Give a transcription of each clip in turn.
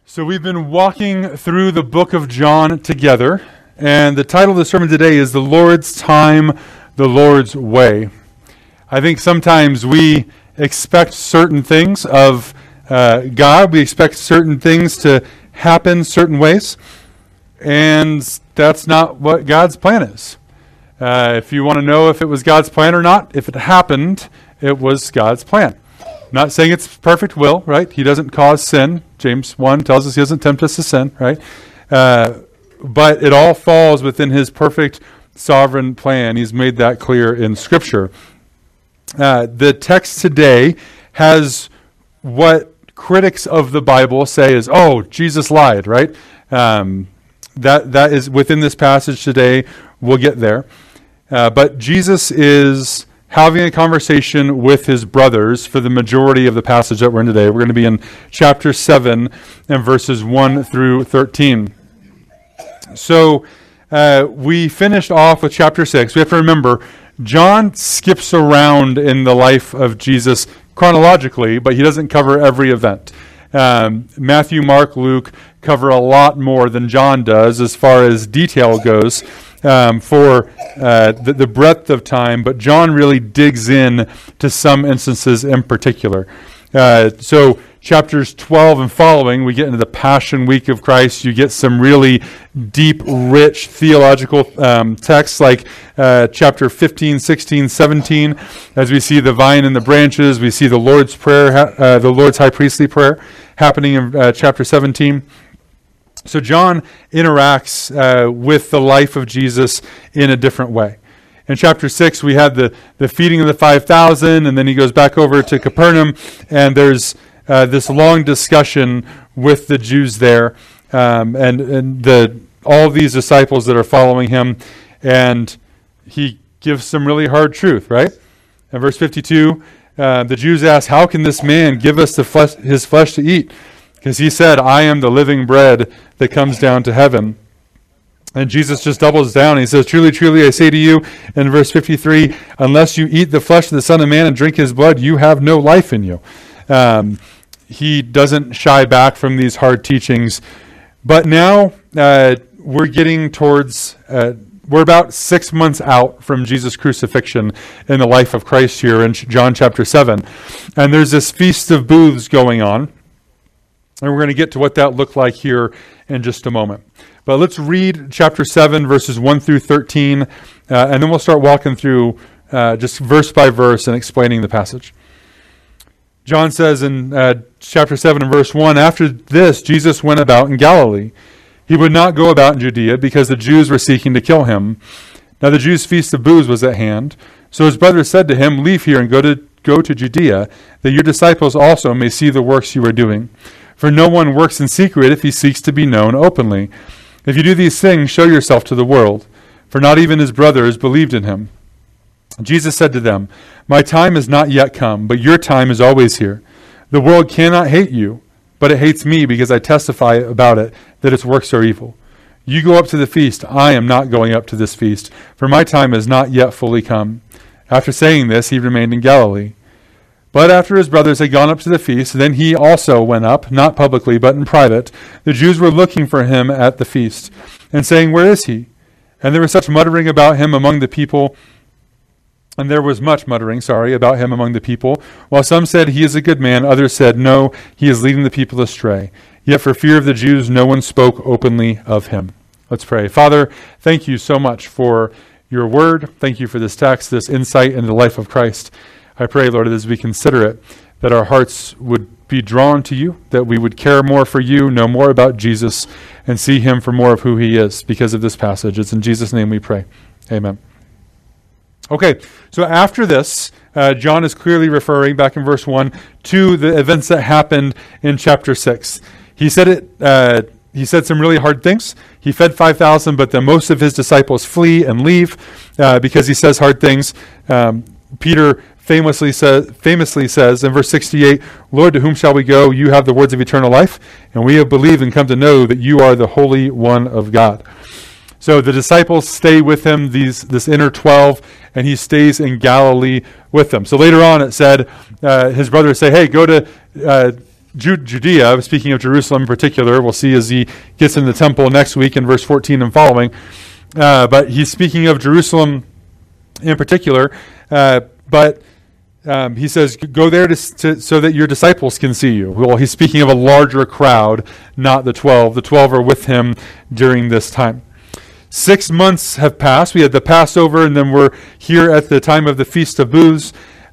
So we've been walking through the book of John together, and the title of the sermon today is The Lord's Time, the Lord's Way. I think sometimes we expect certain things of God. We expect certain things to happen certain ways, and that's not what God's plan is. If you want to know if it was God's plan or not, if it happened, it was God's plan. Not saying it's perfect will, right? He doesn't cause sin. James 1 tells us he doesn't tempt us to sin, right? But it all falls within his perfect sovereign plan. He's made that clear in Scripture. The text today has what critics of the Bible say is, oh, Jesus lied, right? That is within this passage today. We'll get there. But Jesus is having a conversation with his brothers for the majority of the passage that we're in today. We're going to be in chapter 7 and verses 1 through 13. So we finished off with chapter 6. We have to remember, John skips around in the life of Jesus chronologically, but he doesn't cover every event. Matthew, Mark, Luke cover a lot more than John does as far as detail goes for the breadth of time, but John really digs in to some instances in particular. So chapters 12 and following, we get into the Passion Week of Christ. You get some really deep, rich theological texts like chapter 15, 16, 17. As we see the vine and the branches, we see the Lord's Prayer, the Lord's high priestly prayer happening in chapter 17. So John interacts with the life of Jesus in a different way. In chapter 6, we had the feeding of the 5,000, and then he goes back over to Capernaum, and there's this long discussion with the Jews there, and all these disciples that are following him, and he gives some really hard truth, right? In verse 52, the Jews ask, how can this man give us his flesh to eat? Because he said, I am the living bread that comes down to heaven. And Jesus just doubles down. He says, truly, truly, I say to you, in verse 53, unless you eat the flesh of the Son of Man and drink his blood, you have no life in you. He doesn't shy back from these hard teachings. But now we're getting towards, we're about 6 months out from Jesus' crucifixion in the life of Christ here in John chapter 7. And there's this Feast of Booths going on. And we're going to get to what that looked like here in just a moment. But let's read chapter 7, verses 1 through 13, and then we'll start walking through just verse by verse and explaining the passage. John says in chapter 7 and verse 1, after this, Jesus went about in Galilee. He would not go about in Judea because the Jews were seeking to kill him. Now the Jews' feast of booths was at hand. So his brothers said to him, leave here and go to Judea, that your disciples also may see the works you are doing. For no one works in secret if he seeks to be known openly. If you do these things, show yourself to the world. For not even his brothers believed in him. Jesus said to them, my time is not yet come, but your time is always here. The world cannot hate you, but it hates me because I testify about it, that its works are evil. You go up to the feast. I am not going up to this feast, for my time is not yet fully come. After saying this, he remained in Galilee. But after his brothers had gone up to the feast, then he also went up, not publicly, but in private. The Jews were looking for him at the feast, and saying, where is he? And there was much muttering about him among the people, while some said, he is a good man, others said, no, he is leading the people astray. Yet for fear of the Jews, no one spoke openly of him. Let's pray. Father, thank you so much for your word. Thank you for this text, this insight into the life of Christ. I pray, Lord, as we consider it, that our hearts would be drawn to you, that we would care more for you, know more about Jesus, and see him for more of who he is because of this passage. It's in Jesus' name we pray. Amen. Okay, so after this, John is clearly referring, back in verse 1, to the events that happened in chapter 6. He said some really hard things. He fed 5,000, but then most of his disciples flee and leave because he says hard things. Peter famously says in verse 68, Lord, to whom shall we go? You have the words of eternal life, and we have believed and come to know that you are the Holy One of God. So the disciples stay with him, this inner 12, and he stays in Galilee with them. So later on it said, his brothers say, hey, go to Judea, speaking of Jerusalem in particular, we'll see as he gets in the temple next week in verse 14 and following. But he's speaking of Jerusalem in particular. He says, go there so that your disciples can see you. Well, he's speaking of a larger crowd, not the 12. The 12 are with him during this time. 6 months have passed. We had the Passover, and then we're here at the time of the Feast of Booths.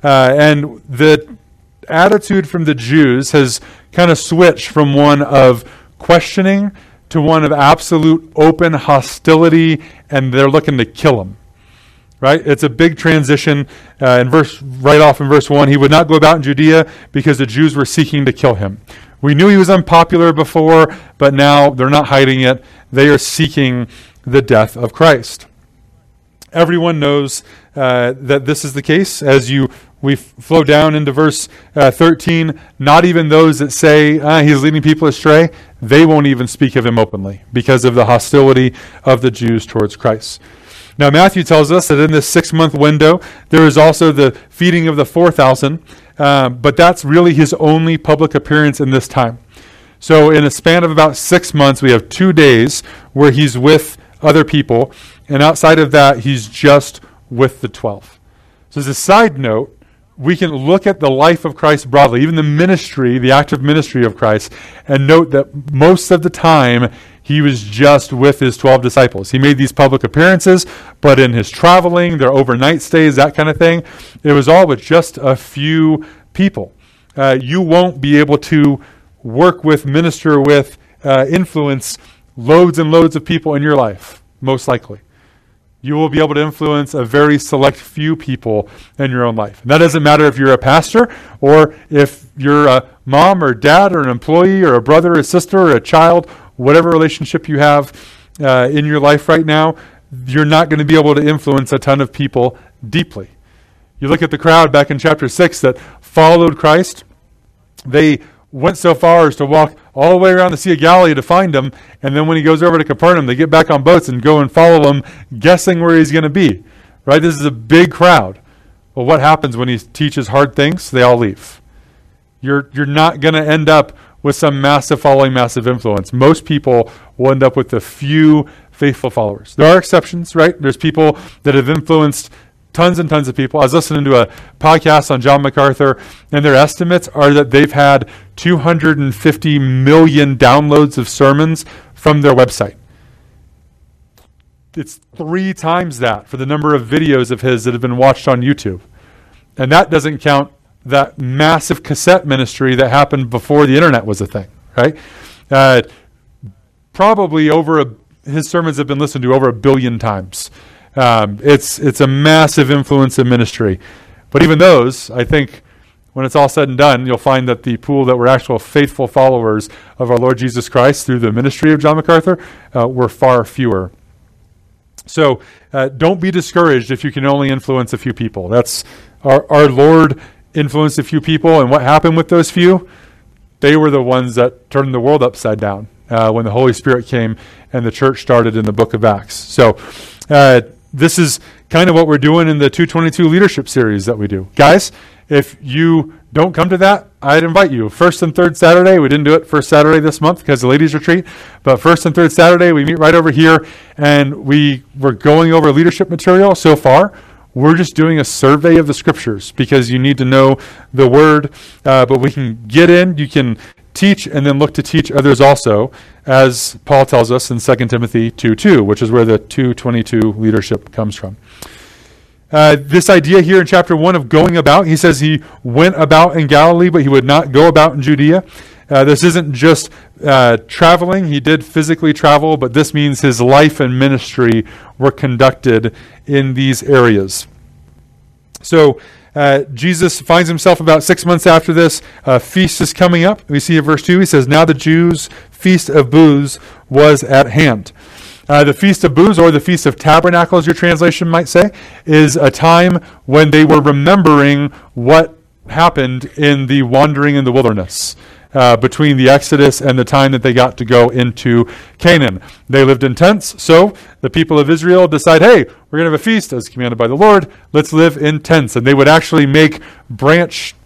And the attitude from the Jews has kind of switched from one of questioning to one of absolute open hostility, and they're looking to kill him. Right? It's a big transition. Right off in verse 1, he would not go about in Judea because the Jews were seeking to kill him. We knew he was unpopular before, but now they're not hiding it. They are seeking the death of Christ. Everyone knows that this is the case. As we flow down into verse 13, not even those that say he's leading people astray, they won't even speak of him openly because of the hostility of the Jews towards Christ. Now, Matthew tells us that in this 6-month window, there is also the feeding of the 4,000, but that's really his only public appearance in this time. So in a span of about 6 months, we have 2 days where he's with other people, and outside of that, he's just with the 12. So as a side note, we can look at the life of Christ broadly, even the ministry, the active ministry of Christ, and note that most of the time, he was just with his 12 disciples. He made these public appearances, but in his traveling, their overnight stays, that kind of thing, it was all with just a few people. You won't be able to work with, minister with, influence loads and loads of people in your life, most likely. You will be able to influence a very select few people in your own life. And that doesn't matter if you're a pastor or if you're a mom or dad or an employee or a brother or a sister or a child, whatever relationship you have in your life right now, you're not going to be able to influence a ton of people deeply. You look at the crowd back in chapter 6 that followed Christ. They went so far as to walk all the way around the Sea of Galilee to find him, and then when he goes over to Capernaum, they get back on boats and go and follow him, guessing where he's going to be. Right? This is a big crowd. Well, what happens when he teaches hard things? They all leave. You're not going to end up with some massive following, massive influence. Most people will end up with a few faithful followers. There are exceptions, right? There's people that have influenced tons and tons of people. I was listening to a podcast on John MacArthur, and their estimates are that they've had 250 million downloads of sermons from their website. It's 3 times that for the number of videos of his that have been watched on YouTube. And that doesn't count that massive cassette ministry that happened before the internet was a thing, right? Probably his sermons have been listened to over 1 billion times. It's a massive influence in ministry. But even those, I think, when it's all said and done, you'll find that the pool that were actual faithful followers of our Lord Jesus Christ through the ministry of John MacArthur were far fewer. So don't be discouraged if you can only influence a few people. That's our Lord influenced a few people, and what happened with those few? They were the ones that turned the world upside down when the Holy Spirit came and the church started in the book of Acts. So this is kind of what we're doing in the 222 leadership series that we do. Guys, if you don't come to that, I'd invite you. First and third Saturday, we didn't do it first Saturday this month because the ladies' retreat, but first and third Saturday, we meet right over here, and we're going over leadership material so far. We're just doing a survey of the scriptures because you need to know the word, but we can get in, you can teach, and then look to teach others also, as Paul tells us in 2 Timothy 2:2, which is where the 222 leadership comes from. This idea here in chapter 1 of going about, he says he went about in Galilee, but he would not go about in Judea. This isn't just traveling. He did physically travel, but this means his life and ministry were conducted in these areas. So Jesus finds himself about 6 months after this. A feast is coming up. We see in verse 2, he says, now the Jews' feast of booths was at hand. The Feast of Booths, or the Feast of Tabernacles, your translation might say, is a time when they were remembering what happened in the wandering in the wilderness between the Exodus and the time that they got to go into Canaan. They lived in tents, so the people of Israel decide, hey, we're going to have a feast as commanded by the Lord. Let's live in tents. And they would actually make branch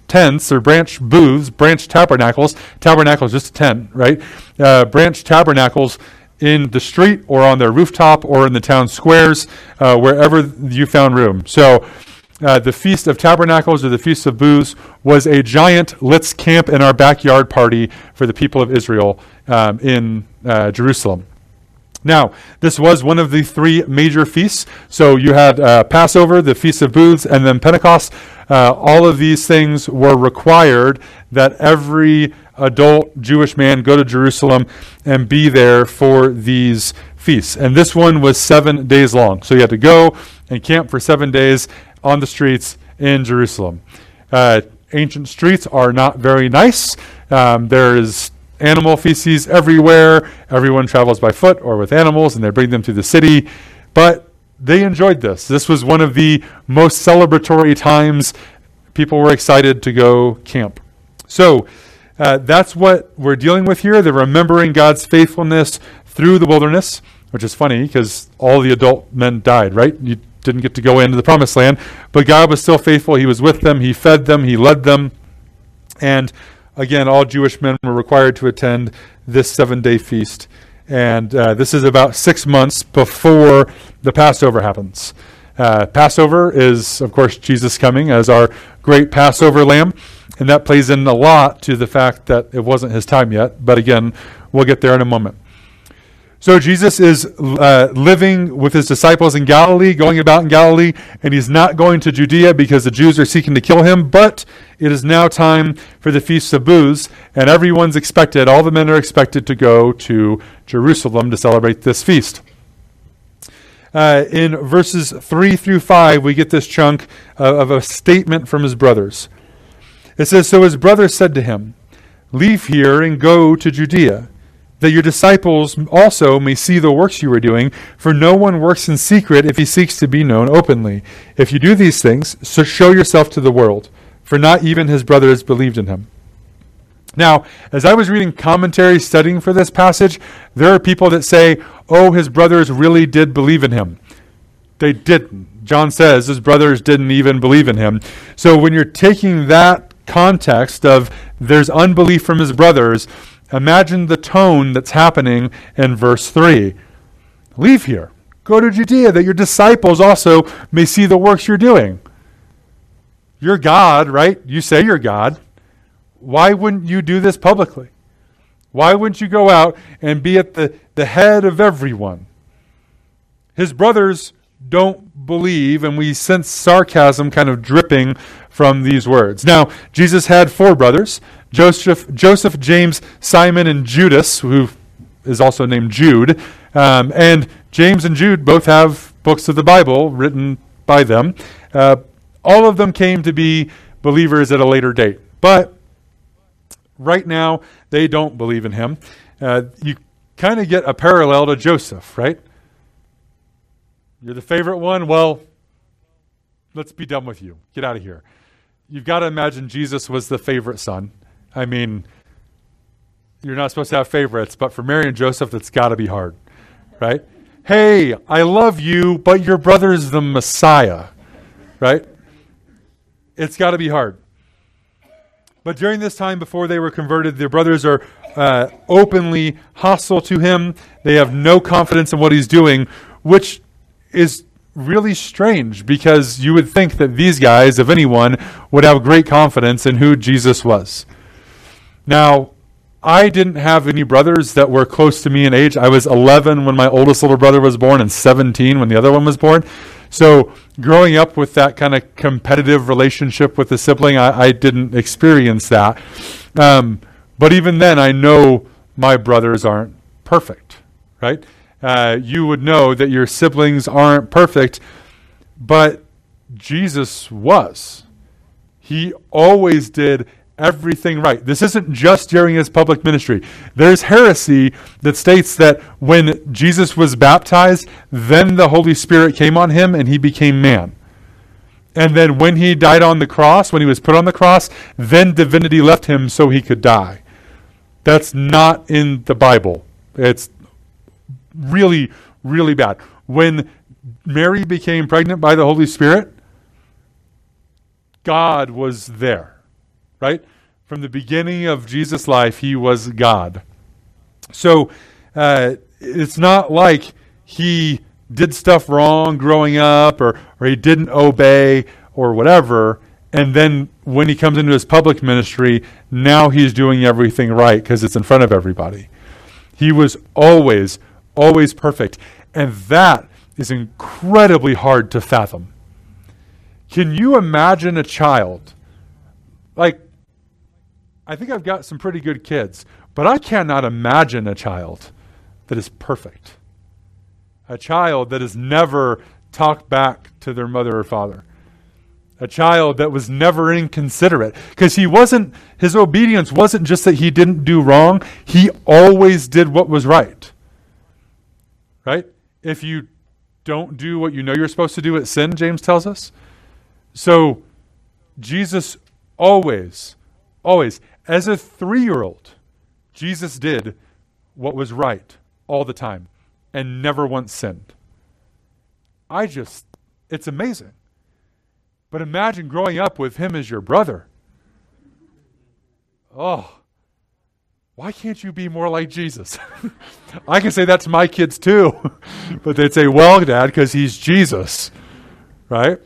tents or branch booths, branch tabernacles. Tabernacle is just a tent, right? Branch tabernacles in the street or on their rooftop or in the town squares, wherever you found room. So the Feast of Tabernacles or the Feast of Booths was a giant let's camp in our backyard party for the people of Israel in Jerusalem. Now, this was one of the three major feasts. So you had Passover, the Feast of Booths, and then Pentecost. All of these things were required that every adult Jewish man go to Jerusalem and be there for these feasts. And this one was 7 days long. So you had to go and camp for 7 days on the streets in Jerusalem. Ancient streets are not very nice. There is animal feces everywhere. Everyone travels by foot or with animals, and they bring them to the city. But they enjoyed this. This was one of the most celebratory times. People were excited to go camp. So that's what we're dealing with here. They're remembering God's faithfulness through the wilderness, which is funny because all the adult men died, right? You didn't get to go into the promised land, but God was still faithful. He was with them. He fed them. He led them. And again, all Jewish men were required to attend this 7-day feast. And this is about 6 months before the Passover happens. Passover is, of course, Jesus coming as our great Passover lamb. And that plays in a lot to the fact that it wasn't his time yet. But again, we'll get there in a moment. So Jesus is living with his disciples in Galilee, going about in Galilee, and he's not going to Judea because the Jews are seeking to kill him, but it is now time for the Feast of Booths, and everyone's expected, all the men are expected to go to Jerusalem to celebrate this feast. In verses 3 through 5, we get this chunk of a statement from his brothers. It says, "So his brothers said to him, 'Leave here and go to Judea, that your disciples also may see the works you are doing, for no one works in secret if he seeks to be known openly. If you do these things, so show yourself to the world,' for not even his brothers believed in him." Now, as I was reading commentary studying for this passage, there are people that say, oh, his brothers really did believe in him. They didn't. John says his brothers didn't even believe in him. So when you're taking that context of there's unbelief from his brothers, imagine the tone that's happening in verse 3. Leave here. Go to Judea, that your disciples also may see the works you're doing. You're God, right? You say you're God. Why wouldn't you do this publicly? Why wouldn't you go out and be at the head of everyone? His brothers don't believe, and we sense sarcasm kind of dripping from these words. Now, Jesus had 4 brothers, Joseph, James, Simon, and Judas, who is also named Jude. And James and Jude both have books of the Bible written by them. All of them came to be believers at a later date. But right now, they don't believe in him. You kind of get a parallel to Joseph, right? You're the favorite one? Well, let's be done with you. Get out of here. You've got to imagine Jesus was the favorite son. I mean, you're not supposed to have favorites, but for Mary and Joseph, that's got to be hard, right? Hey, I love you, but your brother's the Messiah, right? It's got to be hard. But during this time before they were converted, their brothers are openly hostile to him. They have no confidence in what he's doing, which is really strange because you would think that these guys, if anyone, would have great confidence in who Jesus was. Now, I didn't have any brothers that were close to me in age. I was 11 when my oldest little brother was born and 17 when the other one was born. So growing up with that kind of competitive relationship with a sibling, I didn't experience that. But even then, I know my brothers aren't perfect, right? You would know that your siblings aren't perfect, but Jesus was. He always did everything right. This isn't just during his public ministry. There's heresy that states that when Jesus was baptized, then the Holy Spirit came on him and he became man. And then when he died on the cross, when he was put on the cross, then divinity left him so he could die. That's not in the Bible. It's really, really bad. When Mary became pregnant by the Holy Spirit, God was there. right? From the beginning of Jesus' life, he was God. So it's not like he did stuff wrong growing up or he didn't obey or whatever, and then when he comes into his public ministry, now he's doing everything right because it's in front of everybody. He was always perfect. And that is incredibly hard to fathom. Can you imagine a child? Like, I think I've got some pretty good kids, but I cannot imagine a child that is perfect. A child that has never talked back to their mother or father. A child that was never inconsiderate. Because his obedience wasn't just that he didn't do wrong, he always did what was right. Right? If you don't do what you know you're supposed to do, it's sin, James tells us. So, Jesus always, as a 3-year-old, Jesus did what was right all the time and never once sinned. It's amazing. But imagine growing up with him as your brother. Oh, why can't you be more like Jesus? I can say that to my kids too. But they'd say, well, Dad, because he's Jesus. Right?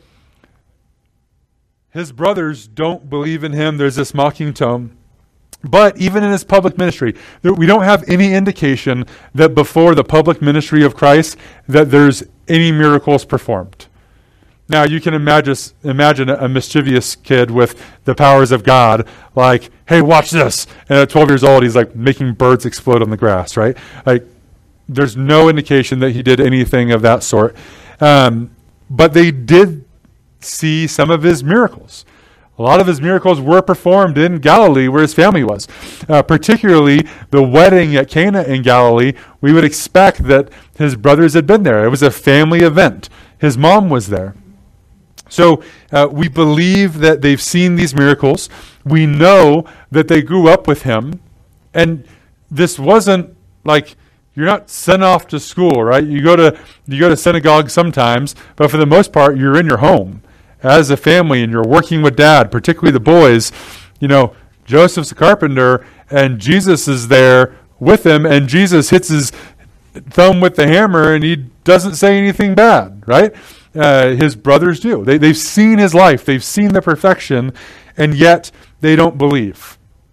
His brothers don't believe in him. There's this mocking tone. But even in his public ministry, we don't have any indication that before the public ministry of Christ that there's any miracles performed. Now, you can imagine a mischievous kid with the powers of God, like, hey, watch this. And at 12 years old, he's like making birds explode on the grass, right? Like, there's no indication that he did anything of that sort. But they did see some of his miracles. A lot of his miracles were performed in Galilee, where his family was. Particularly the wedding at Cana in Galilee, we would expect that his brothers had been there. It was a family event. His mom was there. So we believe that they've seen these miracles. We know that they grew up with him. And this wasn't like, you're not sent off to school, right? You go to synagogue sometimes, but for the most part, you're in your home as a family, and you're working with Dad, particularly the boys. You know, Joseph's a carpenter, and Jesus is there with him, and Jesus hits his thumb with the hammer, and he doesn't say anything bad, right? His brothers do. They've seen his life. They've seen the perfection, and yet they don't believe.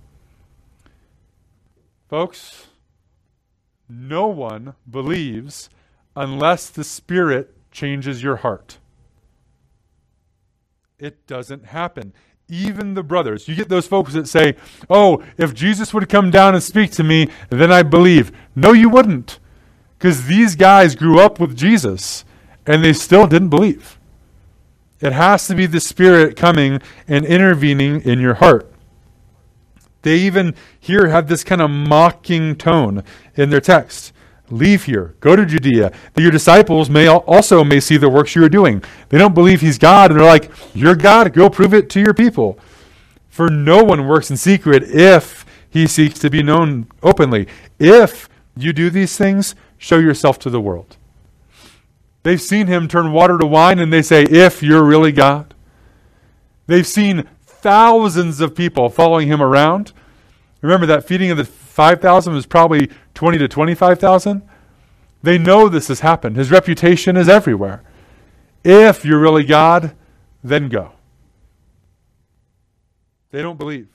Folks, no one believes unless the Spirit changes your heart. It doesn't happen. Even the brothers. You get those folks that say, oh, if Jesus would come down and speak to me, then I'd believe. No, you wouldn't. Because these guys grew up with Jesus, and they still didn't believe. It has to be the Spirit coming and intervening in your heart. They even here have this kind of mocking tone in their text. Leave here, go to Judea, that your disciples may see the works you are doing. They don't believe he's God, and they're like, you're God, go prove it to your people. For no one works in secret if he seeks to be known openly. If you do these things, show yourself to the world. They've seen him turn water to wine, and they say, if you're really God. They've seen thousands of people following him around. Remember that feeding of the 5,000 was probably 20 to 25,000. They know this has happened. His reputation is everywhere. If you're really God, then go. They don't believe.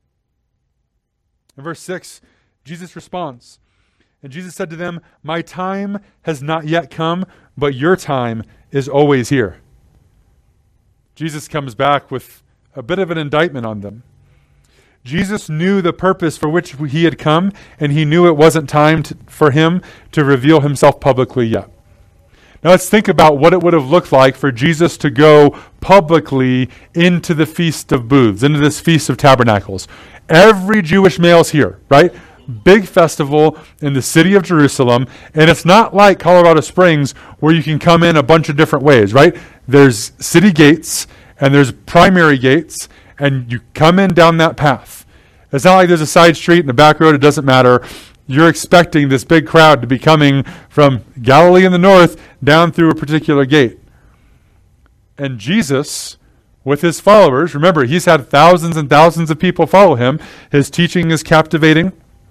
In verse 6, Jesus responds. And Jesus said to them, my time has not yet come, but your time is always here. Jesus comes back with a bit of an indictment on them. Jesus knew the purpose for which he had come, and he knew it wasn't time for him to reveal himself publicly yet. Now let's think about what it would have looked like for Jesus to go publicly into the Feast of Booths, into this Feast of Tabernacles. Every Jewish male's here, right? Big festival in the city of Jerusalem, and it's not like Colorado Springs where you can come in a bunch of different ways, right? There's city gates, and there's primary gates, and you come in down that path. It's not like there's a side street and a back road. It doesn't matter. You're expecting this big crowd to be coming from Galilee in the north down through a particular gate. And Jesus with his followers. Remember, he's had thousands and thousands of people follow him. His teaching is captivating.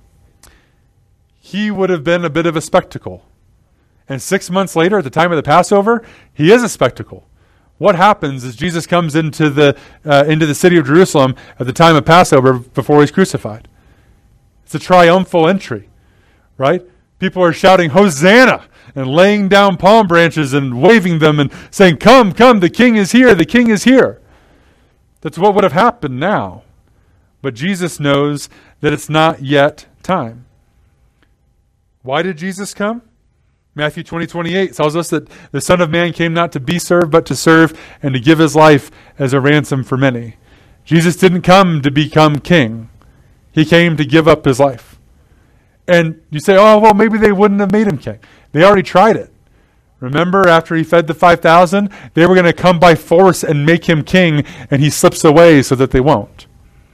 He would have been a bit of a spectacle. And 6 months later, at the time of the Passover, he is a spectacle. What happens is Jesus comes into the city of Jerusalem at the time of Passover before he's crucified. It's a triumphal entry, right? People are shouting, Hosanna, and laying down palm branches and waving them and saying, come, come, the king is here, the king is here. That's what would have happened now. But Jesus knows that it's not yet time. Why did Jesus come? Matthew 20:28 tells us that the Son of Man came not to be served, but to serve and to give his life as a ransom for many. Jesus didn't come to become king. He came to give up his life. And you say, oh, well, maybe they wouldn't have made him king. They already tried it. Remember, after he fed the 5,000, they were going to come by force and make him king, and he slips away so that they won't.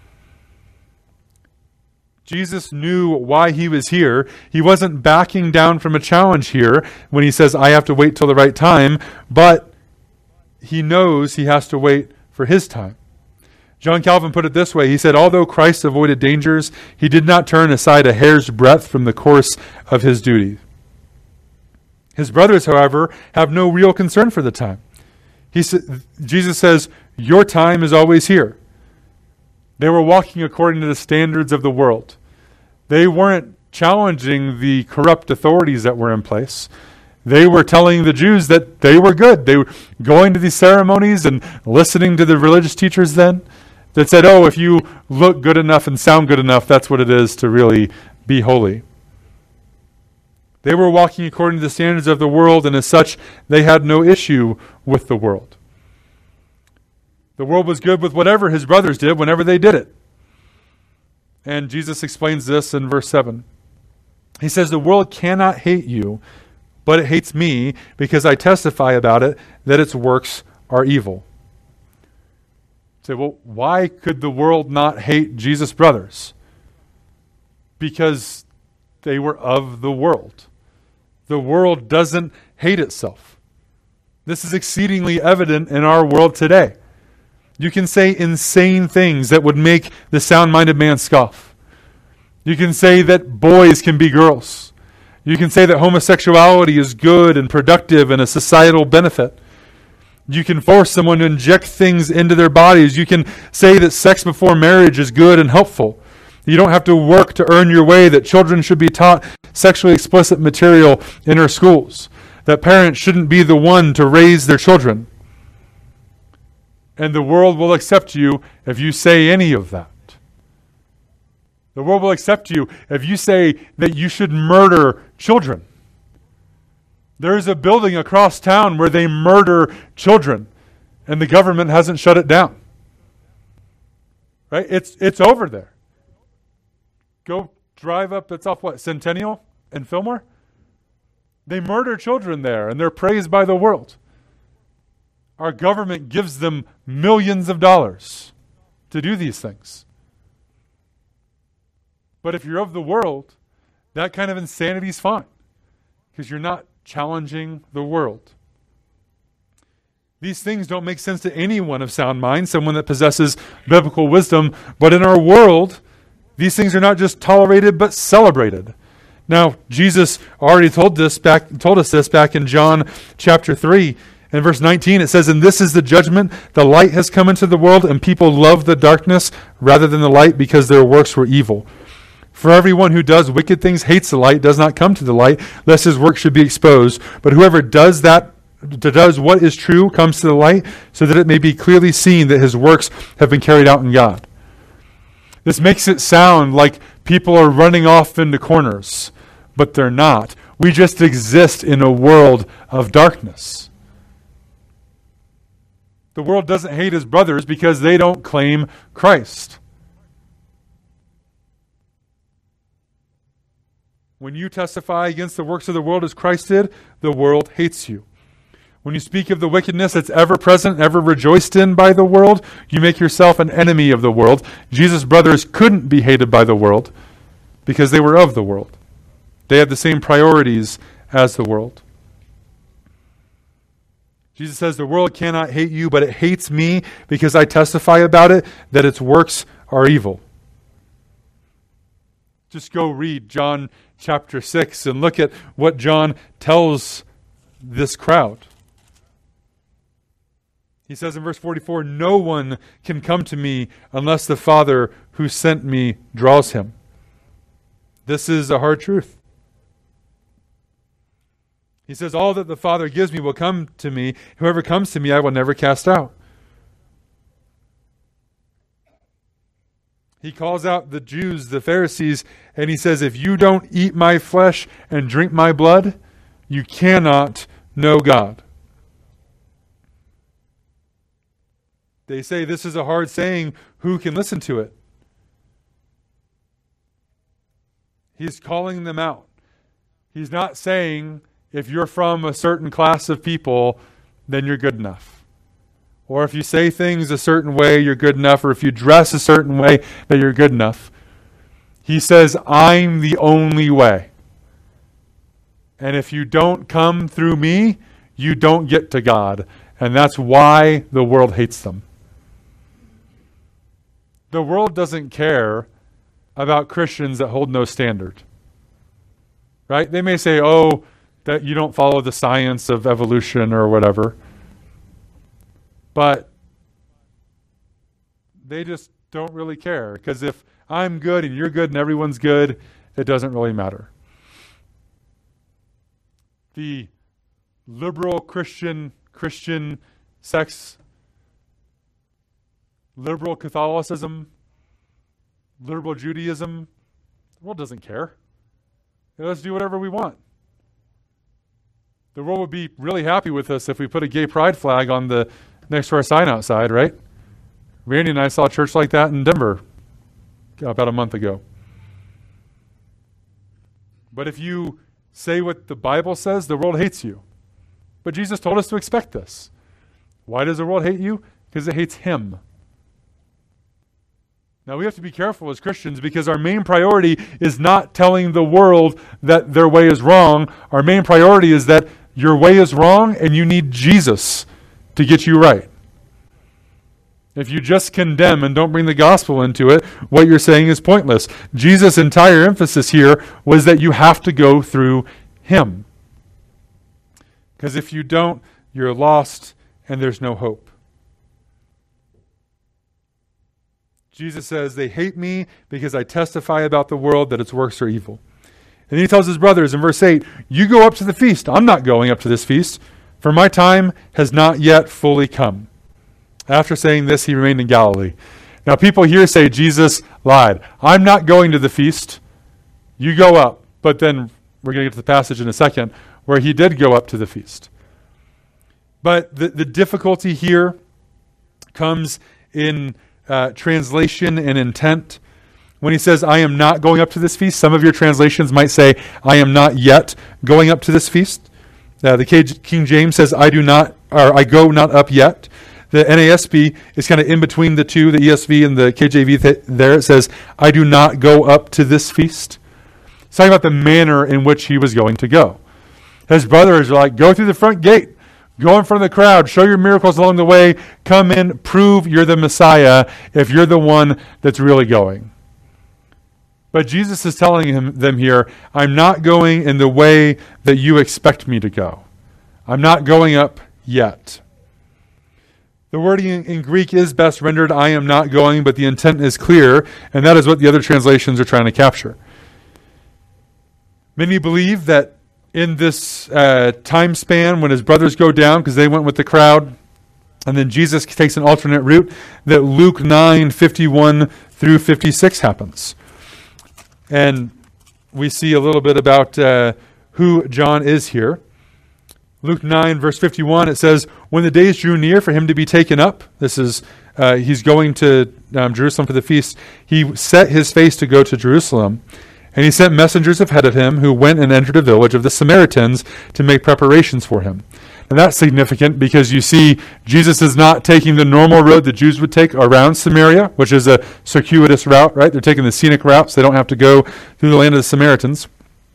Jesus knew why he was here. He wasn't backing down from a challenge here when he says, I have to wait till the right time, but he knows he has to wait for his time. John Calvin put it this way. He said, although Christ avoided dangers, he did not turn aside a hair's breadth from the course of his duty. His brothers, however, have no real concern for the time. Jesus says, your time is always here. They were walking according to the standards of the world. They weren't challenging the corrupt authorities that were in place. They were telling the Jews that they were good. They were going to these ceremonies and listening to the religious teachers then that said, oh, if you look good enough and sound good enough, that's what it is to really be holy. They were walking according to the standards of the world, and as such, they had no issue with the world. The world was good with whatever his brothers did whenever they did it. And Jesus explains this in verse 7. He says, the world cannot hate you, but it hates me because I testify about it that its works are evil. You say, well, why could the world not hate Jesus' brothers? Because they were of the world. The world doesn't hate itself. This is exceedingly evident in our world today. You can say insane things that would make the sound-minded man scoff. You can say that boys can be girls. You can say that homosexuality is good and productive and a societal benefit. You can force someone to inject things into their bodies. You can say that sex before marriage is good and helpful. You don't have to work to earn your way, that children should be taught sexually explicit material in our schools, that parents shouldn't be the one to raise their children. And the world will accept you if you say any of that. The world will accept you if you say that you should murder children. There is a building across town where they murder children, and the government hasn't shut it down. Right? It's over there. Go drive up, it's off Centennial and Fillmore? They murder children there, and they're praised by the world. Our government gives them millions of dollars to do these things. But if you're of the world, that kind of insanity is fine, because you're not challenging the world. These things don't make sense to anyone of sound mind, someone that possesses biblical wisdom. But in our world, these things are not just tolerated, but celebrated. Now, Jesus already told us this back in John chapter 3. In verse 19, it says, and this is the judgment. The light has come into the world, and people love the darkness rather than the light because their works were evil. For everyone who does wicked things hates the light, does not come to the light, lest his work should be exposed. But whoever does what is true comes to the light, so that it may be clearly seen that his works have been carried out in God. This makes it sound like people are running off into corners, but they're not. We just exist in a world of darkness. The world doesn't hate his brothers because they don't claim Christ. When you testify against the works of the world as Christ did, the world hates you. When you speak of the wickedness that's ever present, ever rejoiced in by the world, you make yourself an enemy of the world. Jesus' brothers couldn't be hated by the world because they were of the world. They had the same priorities as the world. Jesus says the world cannot hate you, but it hates me because I testify about it, that its works are evil. Just go read John chapter 6 and look at what John tells this crowd. He says in verse 44, no one can come to me unless the Father who sent me draws him. This is a hard truth. He says, all that the Father gives me will come to me. Whoever comes to me, I will never cast out. He calls out the Jews, the Pharisees, and he says, if you don't eat my flesh and drink my blood, you cannot know God. They say this is a hard saying. Who can listen to it? He's calling them out. He's not saying, if you're from a certain class of people, then you're good enough. Or if you say things a certain way, you're good enough. Or if you dress a certain way, that you're good enough. He says, I'm the only way. And if you don't come through me, you don't get to God. And that's why the world hates them. The world doesn't care about Christians that hold no standard. Right? They may say, oh, that you don't follow the science of evolution or whatever. But they just don't really care. Because if I'm good and you're good and everyone's good, it doesn't really matter. The liberal Christian sects, liberal Catholicism, liberal Judaism, the world doesn't care. Let's do whatever we want. The world would be really happy with us if we put a gay pride flag on the next to our sign outside, right? Randy and I saw a church like that in Denver about a month ago. But if you say what the Bible says, the world hates you. But Jesus told us to expect this. Why does the world hate you? Because it hates him. Now we have to be careful as Christians because our main priority is not telling the world that their way is wrong. Our main priority is that your way is wrong and you need Jesus to get you right. If you just condemn and don't bring the gospel into it, what you're saying is pointless. Jesus' entire emphasis here was that you have to go through him. Because if you don't, you're lost and there's no hope. Jesus says, they hate me because I testify about the world that its works are evil. And he tells his brothers in verse 8, you go up to the feast. I'm not going up to this feast, for my time has not yet fully come. After saying this, he remained in Galilee. Now people here say Jesus lied. I'm not going to the feast. You go up. But then we're going to get to the passage in a second where he did go up to the feast. But the difficulty here comes in translation and intent. When he says, I am not going up to this feast, some of your translations might say, I am not yet going up to this feast. The King James says, I go not up yet. The NASB is kind of in between the two, the ESV and the KJV there. It says, I do not go up to this feast. It's talking about the manner in which he was going to go. His brothers are like, go through the front gate. Go in front of the crowd. Show your miracles along the way. Come in. Prove you're the Messiah if you're the one that's really going. But Jesus is telling them here, I'm not going in the way that you expect me to go. I'm not going up yet. The word in Greek is best rendered, I am not going, but the intent is clear, and that is what the other translations are trying to capture. Many believe that in this time span, when his brothers go down, because they went with the crowd, and then Jesus takes an alternate route, that Luke 9:51 through 56 happens. And we see a little bit about who John is here. Luke 9, verse 51, it says, when the days drew near for him to be taken up, this is, he's going to Jerusalem for the feast, he set his face to go to Jerusalem, and he sent messengers ahead of him who went and entered a village of the Samaritans to make preparations for him. And that's significant because you see Jesus is not taking the normal road the Jews would take around Samaria, which is a circuitous route, right? They're taking the scenic route, so they don't have to go through the land of the Samaritans.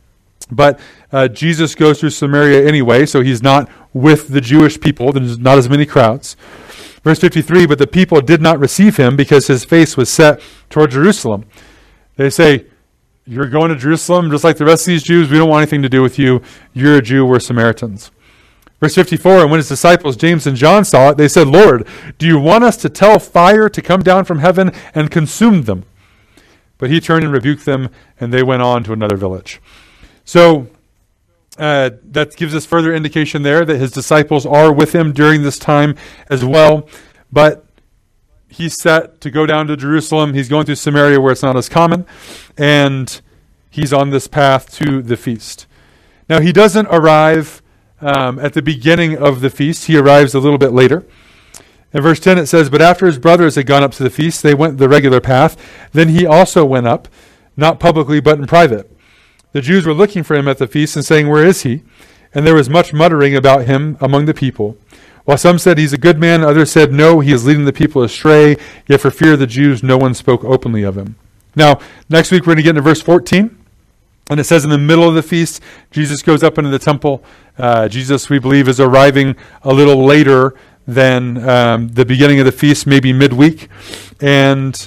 But Jesus goes through Samaria anyway, so he's not with the Jewish people. There's not as many crowds. Verse 53, but the people did not receive him because his face was set toward Jerusalem. They say, you're going to Jerusalem just like the rest of these Jews. We don't want anything to do with you. You're a Jew. We're Samaritans. Verse 54, and when his disciples, James and John, saw it, they said, Lord, do you want us to tell fire to come down from heaven and consume them? But he turned and rebuked them, and they went on to another village. So that gives us further indication there that his disciples are with him during this time as well. But he's set to go down to Jerusalem. He's going through Samaria where it's not as common. And he's on this path to the feast. Now, he doesn't arrive at the beginning of the feast. He arrives a little bit later. In verse 10 it says, but after his brothers had gone up to the feast, they went the regular path. Then he also went up, not publicly but in private. The Jews were looking for him at the feast and saying, where is he? And there was much muttering about him among the people. While some said he's a good man, others said, no, he is leading the people astray. Yet for fear of the Jews, no one spoke openly of him. Now, next week we're going to get into verse 14. And it says in the middle of the feast, Jesus goes up into the temple. Jesus, we believe, is arriving a little later than the beginning of the feast, maybe midweek. And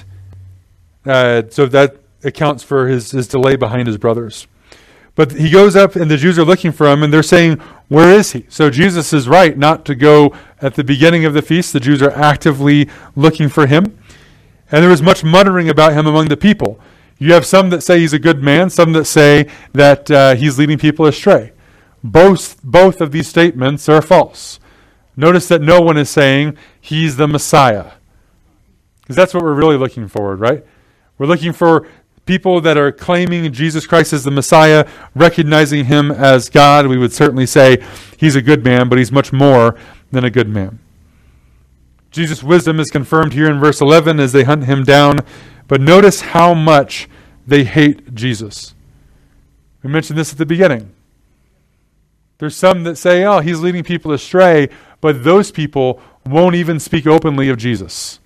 so that accounts for his delay behind his brothers. But he goes up and the Jews are looking for him and they're saying, where is he? So Jesus is right not to go at the beginning of the feast. The Jews are actively looking for him. And there was much muttering about him among the people. You have some that say he's a good man, some that say that he's leading people astray. Both of these statements are false. Notice that no one is saying he's the Messiah. Because that's what we're really looking for, right? We're looking for people that are claiming Jesus Christ as the Messiah, recognizing him as God. We would certainly say he's a good man, but he's much more than a good man. Jesus' wisdom is confirmed here in verse 11 as they hunt him down. But notice how much they hate Jesus. We mentioned this at the beginning. There's some that say, oh, he's leading people astray, but those people won't even speak openly of Jesus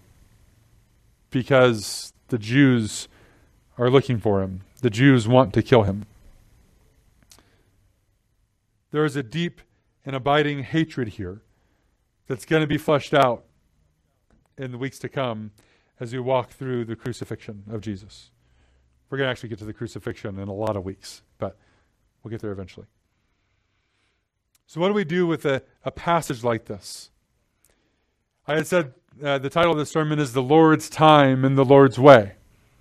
because the Jews are looking for him. The Jews want to kill him. There is a deep and abiding hatred here that's going to be fleshed out in the weeks to come as we walk through the crucifixion of Jesus. We're going to actually get to the crucifixion in a lot of weeks, but we'll get there eventually. So what do we do with a passage like this? I had said the title of the sermon is The Lord's Time and the Lord's Way.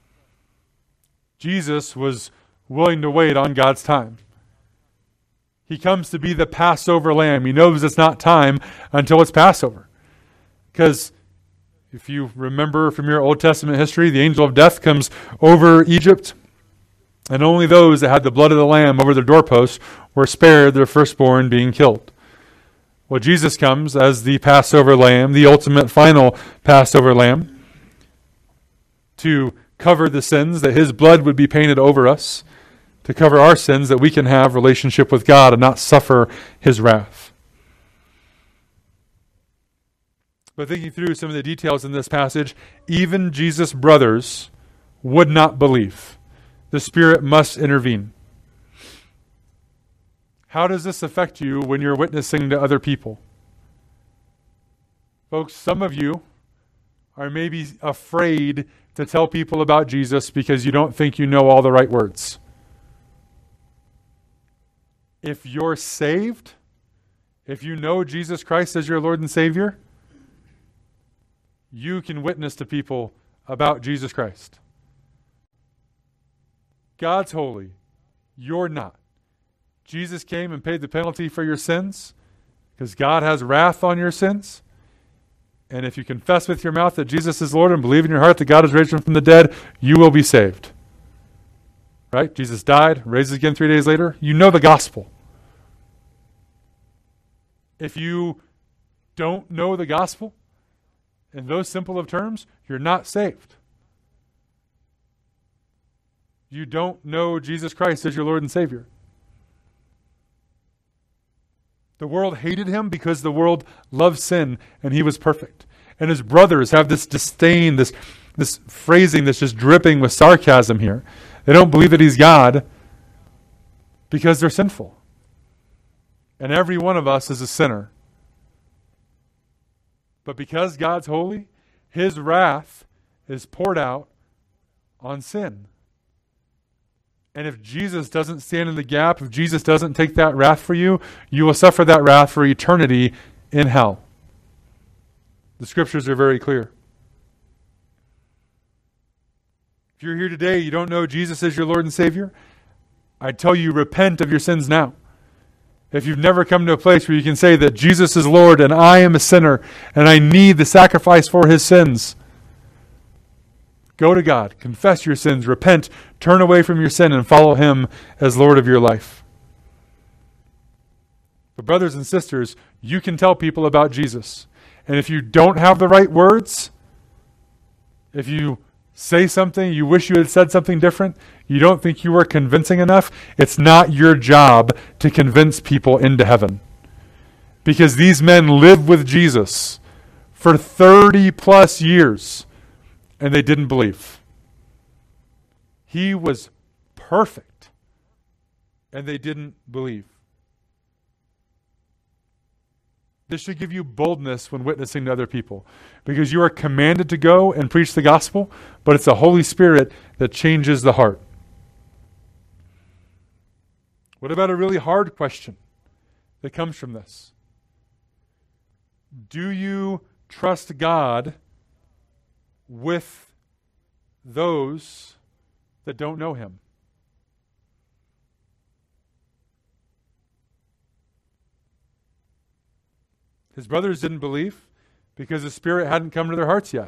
Jesus was willing to wait on God's time. He comes to be the Passover lamb. He knows it's not time until it's Passover. Because if you remember from your Old Testament history, the angel of death comes over Egypt, and only those that had the blood of the lamb over their doorposts were spared their firstborn being killed. Well, Jesus comes as the Passover lamb, the ultimate final Passover lamb, to cover the sins, that his blood would be painted over us, to cover our sins, that we can have relationship with God and not suffer his wrath. But thinking through some of the details in this passage, even Jesus' brothers would not believe. The Spirit must intervene. How does this affect you when you're witnessing to other people? Folks, some of you are maybe afraid to tell people about Jesus because you don't think you know all the right words. If you're saved, if you know Jesus Christ as your Lord and Savior, you can witness to people about Jesus Christ. God's holy. You're not. Jesus came and paid the penalty for your sins because God has wrath on your sins. And if you confess with your mouth that Jesus is Lord and believe in your heart that God has raised him from the dead, you will be saved. Right? Jesus died, raised again 3 days later. You know the gospel. If you don't know the gospel, in those simple of terms, you're not saved. You don't know Jesus Christ as your Lord and Savior. The world hated him because the world loved sin and he was perfect. And his brothers have this disdain, this phrasing that's just dripping with sarcasm here. They don't believe that he's God because they're sinful. And every one of us is a sinner. But because God's holy, his wrath is poured out on sin. And if Jesus doesn't stand in the gap, if Jesus doesn't take that wrath for you, you will suffer that wrath for eternity in hell. The scriptures are very clear. If you're here today, you don't know Jesus as your Lord and Savior, I tell you, repent of your sins now. If you've never come to a place where you can say that Jesus is Lord and I am a sinner and I need the sacrifice for his sins, go to God, confess your sins, repent, turn away from your sin, and follow him as Lord of your life. But brothers and sisters, you can tell people about Jesus. And if you don't have the right words, if you say something, you wish you had said something different, you don't think you were convincing enough, it's not your job to convince people into heaven. Because these men lived with Jesus for 30 plus years, and they didn't believe. He was perfect, and they didn't believe. This should give you boldness when witnessing to other people, because you are commanded to go and preach the gospel, but it's the Holy Spirit that changes the heart. What about a really hard question that comes from this? Do you trust God with those that don't know him? His brothers didn't believe because the Spirit hadn't come to their hearts yet.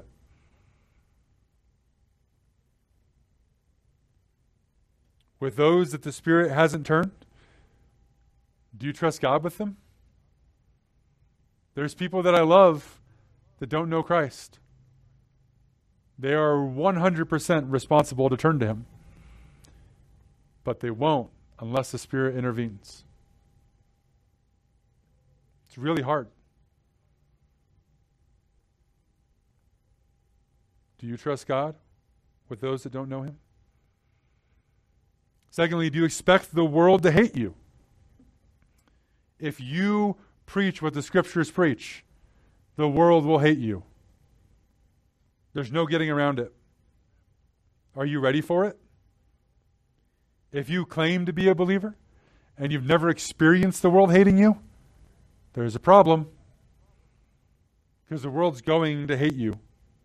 With those that the Spirit hasn't turned, do you trust God with them? There's people that I love that don't know Christ. They are 100% responsible to turn to him. But they won't unless the Spirit intervenes. It's really hard. Do you trust God with those that don't know him? Secondly, do you expect the world to hate you? If you preach what the scriptures preach, the world will hate you. There's no getting around it. Are you ready for it? If you claim to be a believer and you've never experienced the world hating you, there's a problem. Because the world's going to hate you.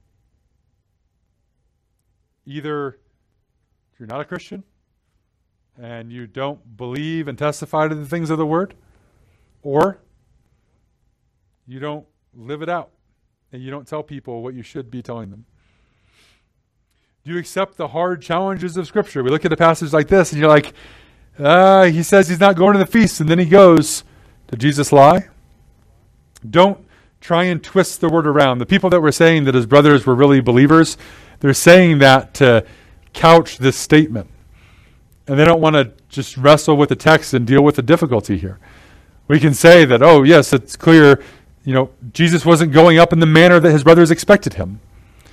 Either you're not a Christian and you don't believe and testify to the things of the Word, or you don't live it out and you don't tell people what you should be telling them. Do you accept the hard challenges of Scripture? We look at a passage like this and you're like, he says he's not going to the feast, and then he goes. Did Jesus lie? Don't try and twist the word around. The people that were saying that his brothers were really believers, they're saying that to couch this statement. And they don't want to just wrestle with the text and deal with the difficulty here. We can say that, oh, yes, it's clear, Jesus wasn't going up in the manner that his brothers expected him.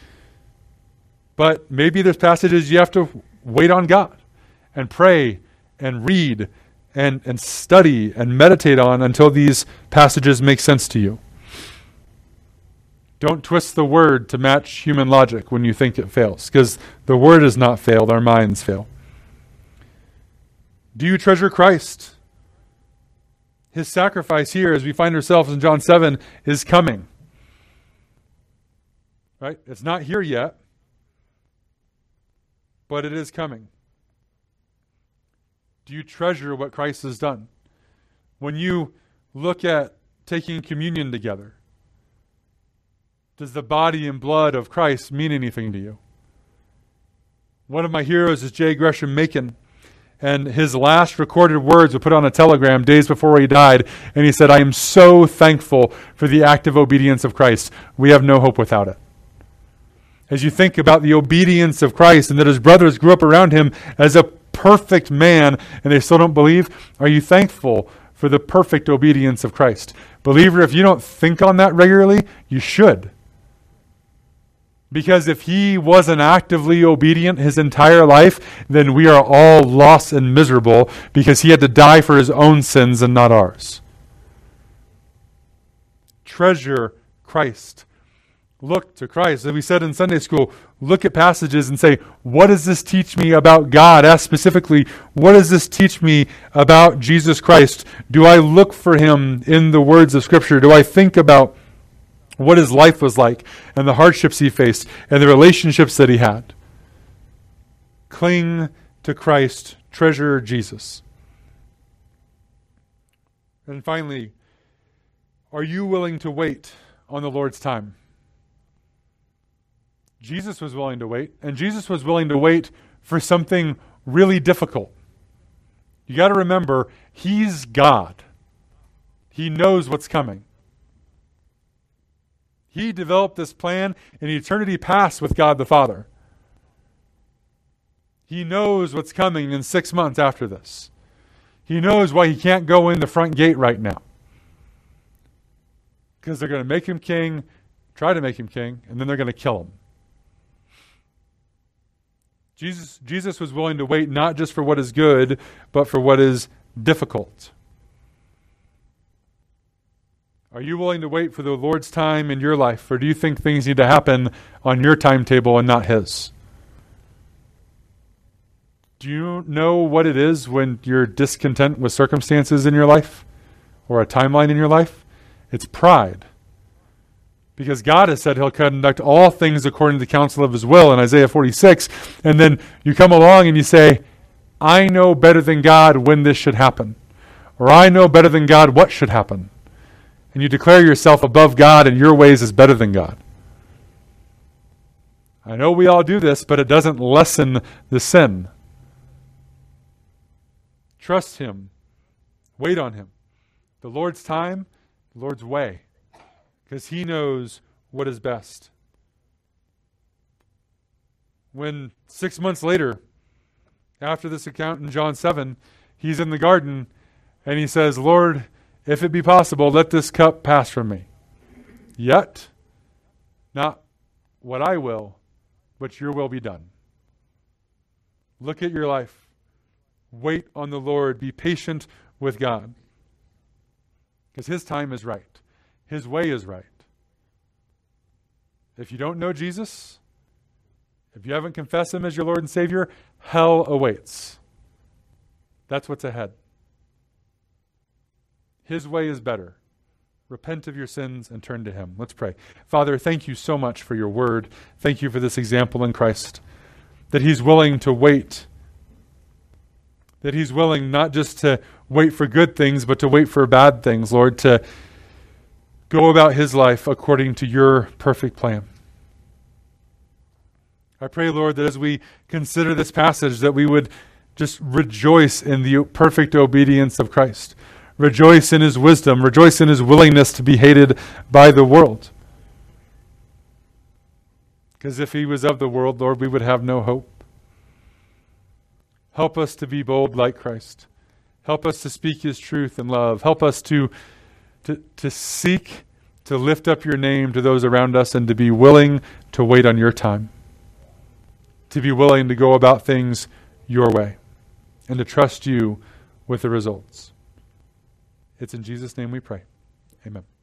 But maybe there's passages you have to wait on God and pray and read and study and meditate on until these passages make sense to you. Don't twist the word to match human logic when you think it fails, because the word has not failed, our minds fail. Do you treasure Christ? His sacrifice here, as we find ourselves in John 7, is coming. Right? It's not here yet, but it is coming. Do you treasure what Christ has done? When you look at taking communion together, does the body and blood of Christ mean anything to you? One of my heroes is J. Gresham Machen, and his last recorded words were put on a telegram days before he died, and he said, "I am so thankful for the active obedience of Christ. We have no hope without it." As you think about the obedience of Christ and that his brothers grew up around him as a perfect man and they still don't believe, are you thankful for the perfect obedience of Christ? Believer, if you don't think on that regularly, you should. Because if he wasn't actively obedient his entire life, then we are all lost and miserable because he had to die for his own sins and not ours. Treasure Christ. Look to Christ. As we said in Sunday school, look at passages and say, what does this teach me about God? Ask specifically, what does this teach me about Jesus Christ? Do I look for him in the words of Scripture? Do I think about what his life was like and the hardships he faced and the relationships that he had? Cling to Christ. Treasure Jesus. And finally, are you willing to wait on the Lord's time? Jesus was willing to wait, and Jesus was willing to wait for something really difficult. You got to remember, he's God. He knows what's coming. He developed this plan in eternity past with God the Father. He knows what's coming in 6 months after this. He knows why he can't go in the front gate right now. Because they're going to make him king, try to make him king, and then they're going to kill him. Jesus was willing to wait not just for what is good, but for what is difficult. Are you willing to wait for the Lord's time in your life, or do you think things need to happen on your timetable and not his? Do you know what it is when you're discontent with circumstances in your life or a timeline in your life? It's pride. Because God has said he'll conduct all things according to the counsel of his will in Isaiah 46. And then you come along and you say, I know better than God when this should happen. Or I know better than God what should happen. And you declare yourself above God and your ways is better than God. I know we all do this, but it doesn't lessen the sin. Trust him. Wait on him. The Lord's time, the Lord's way. Because he knows what is best. When 6 months later, after this account in John 7, he's in the garden and he says, Lord, if it be possible, let this cup pass from me. Yet, not what I will, but your will be done. Look at your life. Wait on the Lord. Be patient with God. Because his time is right. His way is right. If you don't know Jesus, if you haven't confessed him as your Lord and Savior, hell awaits. That's what's ahead. His way is better. Repent of your sins and turn to him. Let's pray. Father, thank you so much for your word. Thank you for this example in Christ, that he's willing to wait, that he's willing not just to wait for good things, but to wait for bad things, Lord, to go about his life according to your perfect plan. I pray, Lord, that as we consider this passage, that we would just rejoice in the perfect obedience of Christ. Rejoice in his wisdom. Rejoice in his willingness to be hated by the world. Because if he was of the world, Lord, we would have no hope. Help us to be bold like Christ. Help us to speak his truth in love. Help us to seek to lift up your name to those around us and to be willing to wait on your time. To be willing to go about things your way and to trust you with the results. It's in Jesus' name we pray. Amen.